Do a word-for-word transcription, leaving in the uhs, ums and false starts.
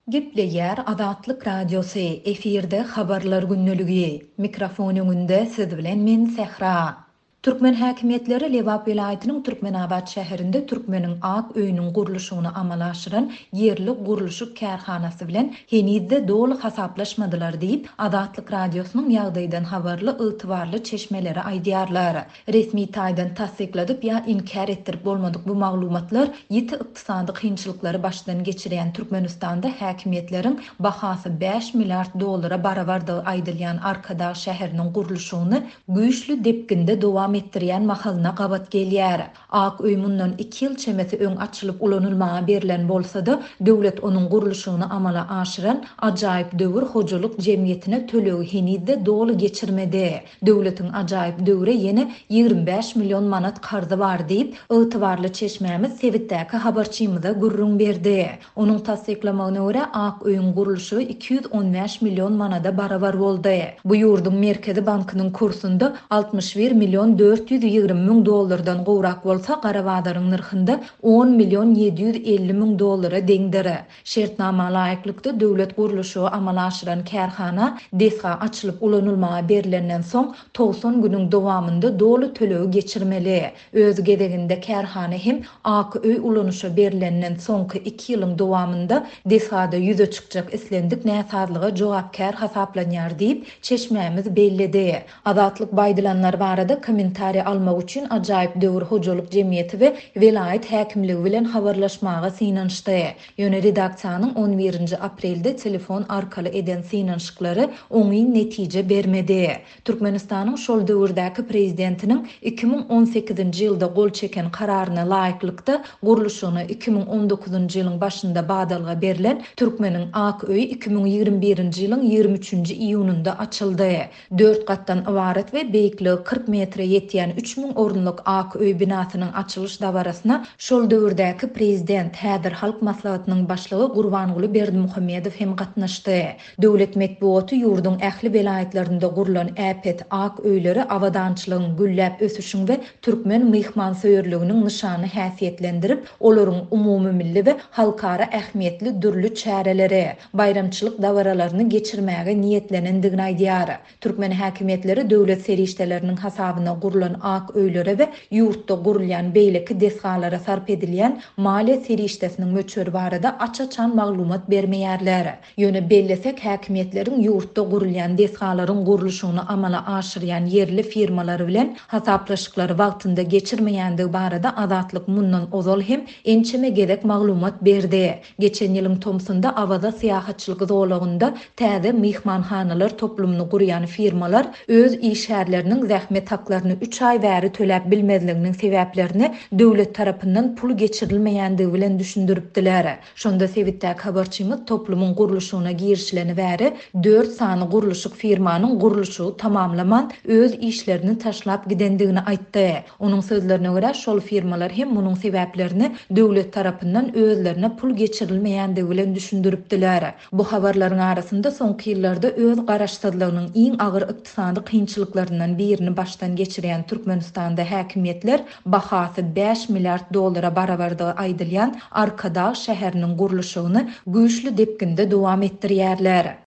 Gepleyer Azatlyk Radiosu efirde habarlar günnüligi. Mikrofon öňünde siz bilen men Sehra. Türkmen häkimetleri Lewap vilayatynyň Türkmenabad şäherinde Türkmeniň ak öýüniň gurulşygyny amala aşyran yerli gurulşyk kärhanasy bilen henizde dolu hasaplaşmadylar diýip Azatlyk Radiosynyň ýagdaýdan habarly ygtybarly çeşmeleri aýdýarlar. Resmi taýdan tasdikladyp ýa inkar etdirip bolmadyk bu maglumatlar ýiti ykdysady kynçylyklary başdan geçirýän Türkmenistanda häkimetleriň bahasy beş milliard dollara barabardygy aýdylýan Arkadağ şäheriniň gurulşygyny güýçlü depkinde dowam etdirýän mahalyna gabat gelýär. Ak öý mundan iki ýyl çemesi öň açylyp ulanylmaga berilen bolsa-da, döwlet onuň gurulşygyny amala aşyran ajaýyp döwür hojalyk jemgyýetine tölegi henizde dolu geçirmedi. Döwletiň ajaýyp döwre ýene ýygrimi beş million manat karzy bar diýip ygtybarly çeşmämiz Sewitdäki habarçymyza gurrun berdi. Onuň tasdiklamagyna görä ak öýüň gurulşy iki ýüz on beş million manada barabar boldy. Bu ýurdun Merkezi bankynyň kursunda altmış bir million dört yüz ýygrimi ming dollardan gowrak bolsa, Garabadaryň nyrkynda on million yedi yüz elli ming dollara deňdir. Şertnama laýyklykda döwlet gurulşy amala aşyran kärhana desga açylyp ulanylmaga berilenden soň toğson günüň dowamında dolu tölegi geçirmeli. Öz gedeginde kärhana hem ak öý ulanışa berilenden soňky iki ýylyň dowamında desgada ýüze çykjak islendik näsazlyga jogapkär hasaplanýar diýip çeşmämiz bellidi. Azatlyk baýdylanlar barada kommentari almak üçin ajaýyp döwür hojalyk jemgyýeti we vilayet häkimligi bilen habarlaşmaga synanşdy. Ýöne redaksiýanyň on birinji aprelde telefon arkaly eden synanşyklary oňy netije bermedi. Türkmenistanyň şol döwürdäki prezidentiniň iki ming on sekizinji ýylda gol çeken kararyna laýyklykda gurulşygyny iki ming on dokuzunji ýylyň başynda badalga berilen Türkmeniň ak öýü iki ming ýygrimi birinji ýylyň ýygrimi üçünji iýununda açyldy. dört gatdan ibaret we beýikligi kırk metre ýetýän üç ming orunluk ak öý binasynyň açylış dabarasyna şol döwürdäki prezident häzir halk maslahatynyň başlygy Gurbanguly Berdimuhammedow hem gatnaşdy. Döwlet medeniýeti ýurdun ähli vilayetlerinde gurulan äpet ak öýleri awadançylygyň gülläp ösüşüň we türkmen myhmansöýerliginiň nyşany häsiýetlendirip, olaryň umumy milli we halkara ähmiýetli dürli çäreleri, bayramçylyk dawaralaryny geçirmäge niýetlenendigini aýdýar. Türkmen häkimetleri döwlet serişdeleriniň hasabyna gurulan ak öýlere we ýurtda gurulýan beýleki desgalara sarp edilýän maliýe serişdesiniň möçüri barada açaçan maglumat bermeýärler. Ýöne bellesek häkimetleriň ýurtda gurulýan desgalaryň gurulşygyny amala aşyrýan yerli firmalary bilen hasaplaşyklary wagtynda geçirmeýändigi barada Azatlyk mundan ozal hem ençeme gerek maglumat berdi. Geçen ýylyň Tomsunda awaza syýahatçylygy zowlagynda täze myhmanhanalar toplumyny gurýan firmalar öz işärleriniň zähmet haklaryny üç ay bäri töläp bilmezliginiň sebäplerini döwlet tarapyndan pul geçirilmeýändigi bilen düşündiripdiler. Şonda Sewitdäki habarçymyz toplumyň gurulşygyna girişleni bäri dört sany gurulşyk firmanyň gurulşy tamamlaman öz işlerini taşlap gidendigini aýtdy. Onuň sözlerine görä şol firmalar hem munyň sebäplerini döwlet tarapyndan özlerine pul geçirilmeýändigi bilen düşündiripdiler. Bu habarlaryň arasynda soňky ýyllarda öz garaşsyzlygynyň iň agyr ykdysady kynçylyklarynyň birini başdan geçirýän Türkmenistanda häkimetler bahasy beş milliard dollara barabardygy aýdylýan Arkadağ şäheriniň gurulşygyny güýçlü depkinde dowam etdirýärler.